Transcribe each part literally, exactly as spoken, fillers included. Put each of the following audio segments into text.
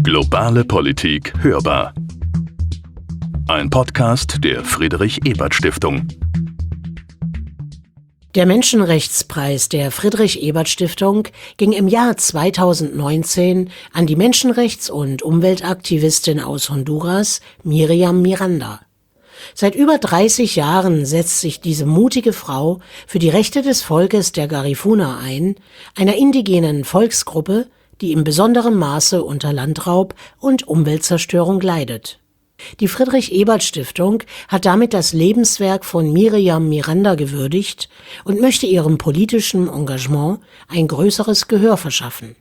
Globale Politik hörbar. Ein Podcast der Friedrich-Ebert-Stiftung. Der Menschenrechtspreis der Friedrich-Ebert-Stiftung ging im Jahr zweitausendneunzehn an die Menschenrechts- und Umweltaktivistin aus Honduras, Miriam Miranda. Seit über dreißig Jahren setzt sich diese mutige Frau für die Rechte des Volkes der Garifuna ein, einer indigenen Volksgruppe, die in besonderem Maße unter Landraub und Umweltzerstörung leidet. Die Friedrich-Ebert-Stiftung hat damit das Lebenswerk von Miriam Miranda gewürdigt und möchte ihrem politischen Engagement ein größeres Gehör verschaffen.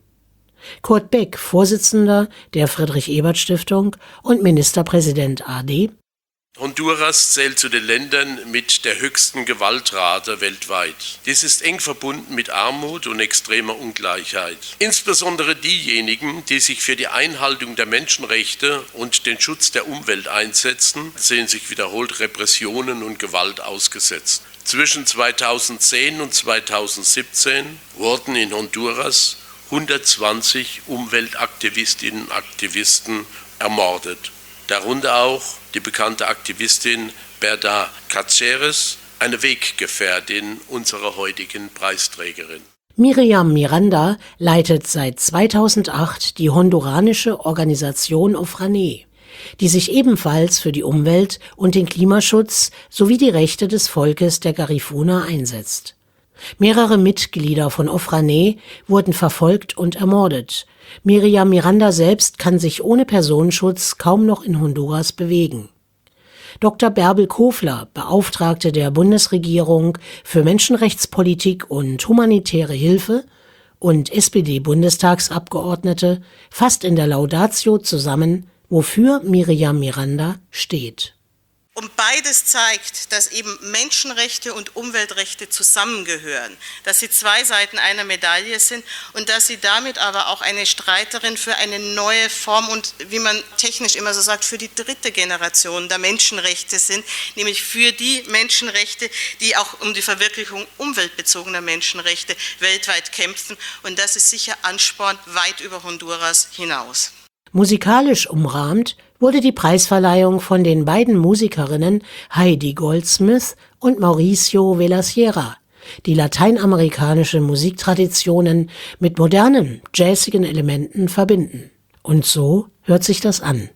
Kurt Beck, Vorsitzender der Friedrich-Ebert-Stiftung und Ministerpräsident A D: Honduras zählt zu den Ländern mit der höchsten Gewaltrate weltweit. Dies ist eng verbunden mit Armut und extremer Ungleichheit. Insbesondere diejenigen, die sich für die Einhaltung der Menschenrechte und den Schutz der Umwelt einsetzen, sehen sich wiederholt Repressionen und Gewalt ausgesetzt. Zwischen zweitausendzehn und zweitausendsiebzehn wurden in Honduras hundertzwanzig Umweltaktivistinnen und Aktivisten ermordet. Darunter auch die bekannte Aktivistin Berta Cáceres, eine Weggefährtin unserer heutigen Preisträgerin. Miriam Miranda leitet seit zweitausendacht die honduranische Organisation Ofrané, die sich ebenfalls für die Umwelt und den Klimaschutz sowie die Rechte des Volkes der Garifuna einsetzt. Mehrere Mitglieder von Ofrané wurden verfolgt und ermordet. Miriam Miranda selbst kann sich ohne Personenschutz kaum noch in Honduras bewegen. Doktor Bärbel Kofler, Beauftragte der Bundesregierung für Menschenrechtspolitik und humanitäre Hilfe und S P D-Bundestagsabgeordnete, fasst in der Laudatio zusammen, wofür Miriam Miranda steht. Und beides zeigt, dass eben Menschenrechte und Umweltrechte zusammengehören, dass sie zwei Seiten einer Medaille sind und dass sie damit aber auch eine Streiterin für eine neue Form und, wie man technisch immer so sagt, für die dritte Generation der Menschenrechte sind, nämlich für die Menschenrechte, die auch um die Verwirklichung umweltbezogener Menschenrechte weltweit kämpfen. Und das ist sicher Ansporn weit über Honduras hinaus. Musikalisch umrahmt wurde die Preisverleihung von den beiden Musikerinnen Heidi Goldsmith und Mauricio Velasquera, die lateinamerikanische Musiktraditionen mit modernen, jazzigen Elementen verbinden. Und so hört sich das an.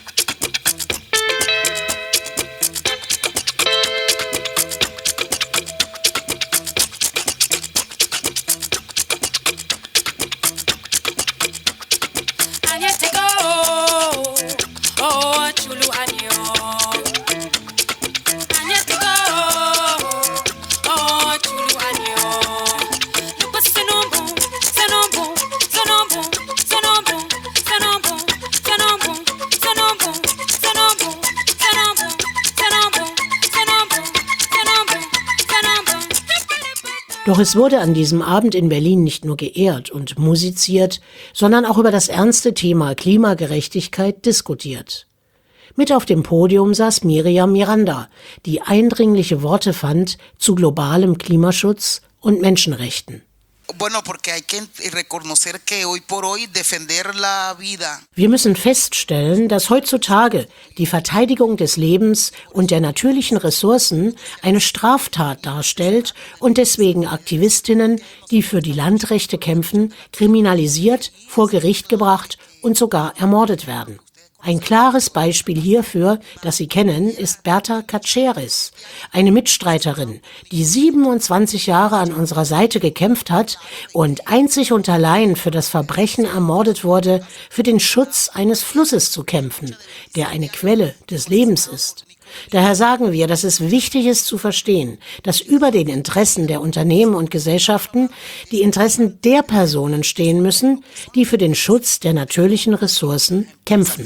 Doch es wurde an diesem Abend in Berlin nicht nur geehrt und musiziert, sondern auch über das ernste Thema Klimagerechtigkeit diskutiert. Mit auf dem Podium saß Miriam Miranda, die eindringliche Worte fand zu globalem Klimaschutz und Menschenrechten. Wir müssen feststellen, dass heutzutage die Verteidigung des Lebens und der natürlichen Ressourcen eine Straftat darstellt und deswegen Aktivistinnen, die für die Landrechte kämpfen, kriminalisiert, vor Gericht gebracht und sogar ermordet werden. Ein klares Beispiel hierfür, das Sie kennen, ist Berta Cáceres, eine Mitstreiterin, die siebenundzwanzig Jahre an unserer Seite gekämpft hat und einzig und allein für das Verbrechen ermordet wurde, für den Schutz eines Flusses zu kämpfen, der eine Quelle des Lebens ist. Daher sagen wir, dass es wichtig ist zu verstehen, dass über den Interessen der Unternehmen und Gesellschaften die Interessen der Personen stehen müssen, die für den Schutz der natürlichen Ressourcen kämpfen.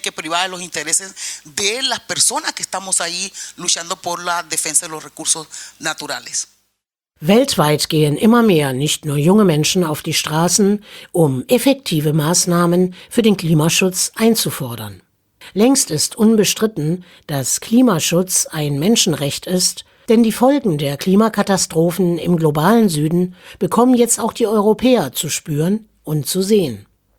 Weltweit gehen immer mehr, nicht nur junge Menschen, auf die Straßen, um effektive Maßnahmen für den Klimaschutz einzufordern. Längst ist unbestritten, dass Klimaschutz ein Menschenrecht ist, denn die Folgen der Klimakatastrophen im globalen Süden bekommen jetzt auch die Europäer zu spüren und zu sehen.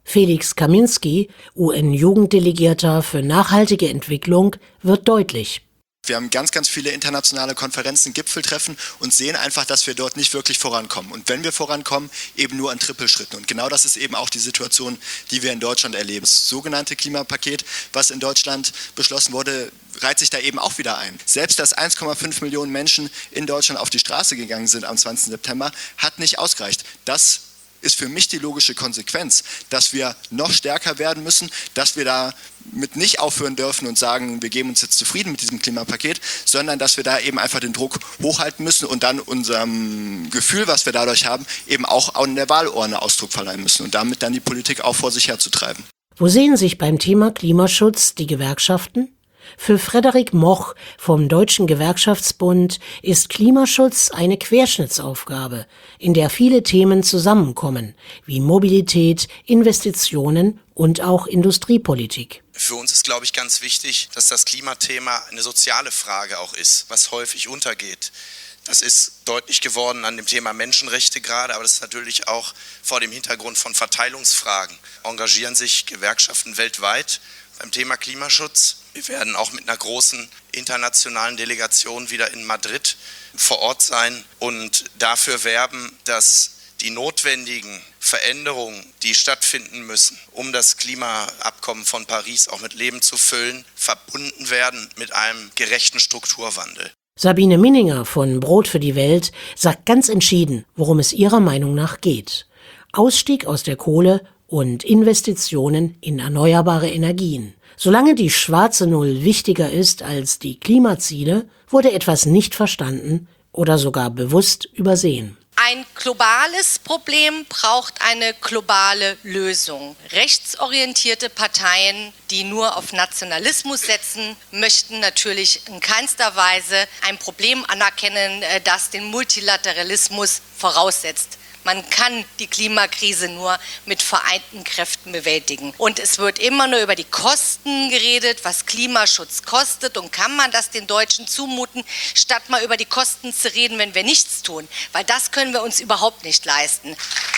Felix Kaminski, U N-Jugenddelegierter für nachhaltige Entwicklung, wird deutlich. Wir haben ganz, ganz viele internationale Konferenzen, Gipfeltreffen und sehen einfach, dass wir dort nicht wirklich vorankommen. Und wenn wir vorankommen, eben nur an Trippelschritten. Und genau das ist eben auch die Situation, die wir in Deutschland erleben. Das sogenannte Klimapaket, was in Deutschland beschlossen wurde, reiht sich da eben auch wieder ein. Selbst dass eins Komma fünf Millionen Menschen in Deutschland auf die Straße gegangen sind am zwanzigsten September, hat nicht ausgereicht. Das ist für mich die logische Konsequenz, dass wir noch stärker werden müssen, dass wir damit nicht aufhören dürfen und sagen, wir geben uns jetzt zufrieden mit diesem Klimapaket, sondern dass wir da eben einfach den Druck hochhalten müssen und dann unserem Gefühl, was wir dadurch haben, eben auch an der Wahlurne Ausdruck verleihen müssen und damit dann die Politik auch vor sich herzutreiben. Wo sehen sich beim Thema Klimaschutz die Gewerkschaften? Für Frederik Moch vom Deutschen Gewerkschaftsbund ist Klimaschutz eine Querschnittsaufgabe, in der viele Themen zusammenkommen, wie Mobilität, Investitionen und auch Industriepolitik. Für uns ist, glaube ich, ganz wichtig, dass das Klimathema eine soziale Frage auch ist, was häufig untergeht. Das ist deutlich geworden an dem Thema Menschenrechte gerade, aber das ist natürlich auch vor dem Hintergrund von Verteilungsfragen. Engagieren sich Gewerkschaften weltweit beim Thema Klimaschutz. Wir werden auch mit einer großen internationalen Delegation wieder in Madrid vor Ort sein und dafür werben, dass die notwendigen Veränderungen, die stattfinden müssen, um das Klimaabkommen von Paris auch mit Leben zu füllen, verbunden werden mit einem gerechten Strukturwandel. Sabine Minninger von Brot für die Welt sagt ganz entschieden, worum es ihrer Meinung nach geht. Ausstieg aus der Kohle und Investitionen in erneuerbare Energien. Solange die schwarze Null wichtiger ist als die Klimaziele, wurde etwas nicht verstanden oder sogar bewusst übersehen. Ein globales Problem braucht eine globale Lösung. Rechtsorientierte Parteien, die nur auf Nationalismus setzen, möchten natürlich in keinster Weise ein Problem anerkennen, das den Multilateralismus voraussetzt. Man kann die Klimakrise nur mit vereinten Kräften bewältigen. Und es wird immer nur über die Kosten geredet, was Klimaschutz kostet. Und kann man das den Deutschen zumuten, statt mal über die Kosten zu reden, wenn wir nichts tun? Weil das können wir uns überhaupt nicht leisten.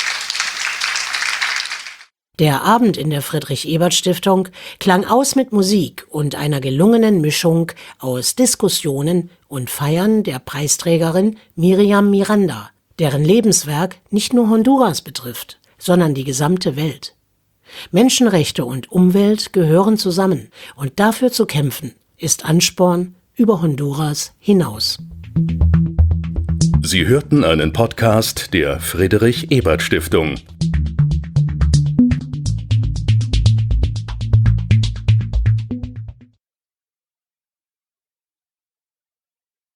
Der Abend in der Friedrich-Ebert-Stiftung klang aus mit Musik und einer gelungenen Mischung aus Diskussionen und Feiern der Preisträgerin Miriam Miranda, deren Lebenswerk nicht nur Honduras betrifft, sondern die gesamte Welt. Menschenrechte und Umwelt gehören zusammen und dafür zu kämpfen, ist Ansporn über Honduras hinaus. Sie hörten einen Podcast der Friedrich-Ebert-Stiftung.